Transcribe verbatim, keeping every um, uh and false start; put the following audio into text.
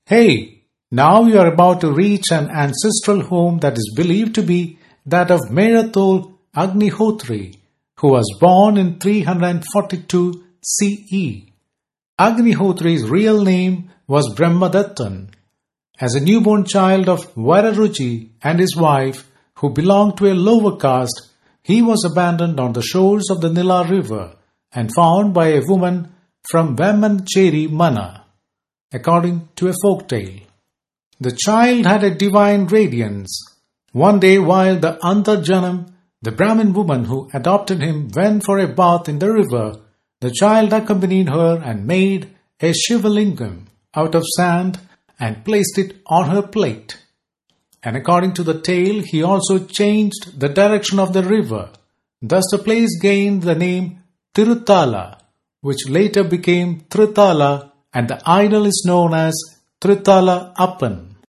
Hey, now you are about to reach an ancestral home that is believed to be that of Merathol Agnihotri, who was born in three hundred forty-two C E. Agnihotri's real name was Brahmadattan. As a newborn child of Vararuchi and his wife, who belonged to a lower caste, he was abandoned on the shores of the Nila river and found by a woman from Vamancheri Mana, according to a folk tale. The child had a divine radiance. One day while the Antarjanam, the Brahmin woman who adopted him, went for a bath in the river, the child accompanied her and made a Shivalingam out of sand and placed it on her plate. And according to the tale, he also changed the direction of the river. Thus the place gained the name Tirutala, which later became Tritala, and the idol is known as Tritala Appan.